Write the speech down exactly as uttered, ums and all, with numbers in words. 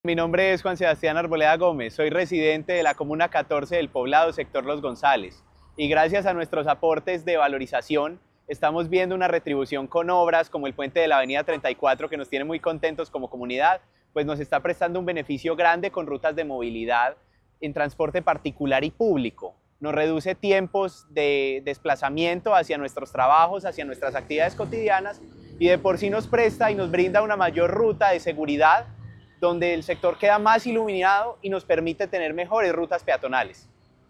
Mi nombre es Juan Sebastián Arboleda Gómez, soy residente de la Comuna catorce del Poblado, sector Los González, y gracias a nuestros aportes de valorización estamos viendo una retribución con obras como el puente de la avenida treinta y cuatro, que nos tiene muy contentos como comunidad, pues nos está prestando un beneficio grande con rutas de movilidad en transporte particular y público. Nos reduce tiempos de desplazamiento hacia nuestros trabajos, hacia nuestras actividades cotidianas, y de por sí nos presta y nos brinda una mayor ruta de seguridad donde el sector queda más iluminado y nos permite tener mejores rutas peatonales.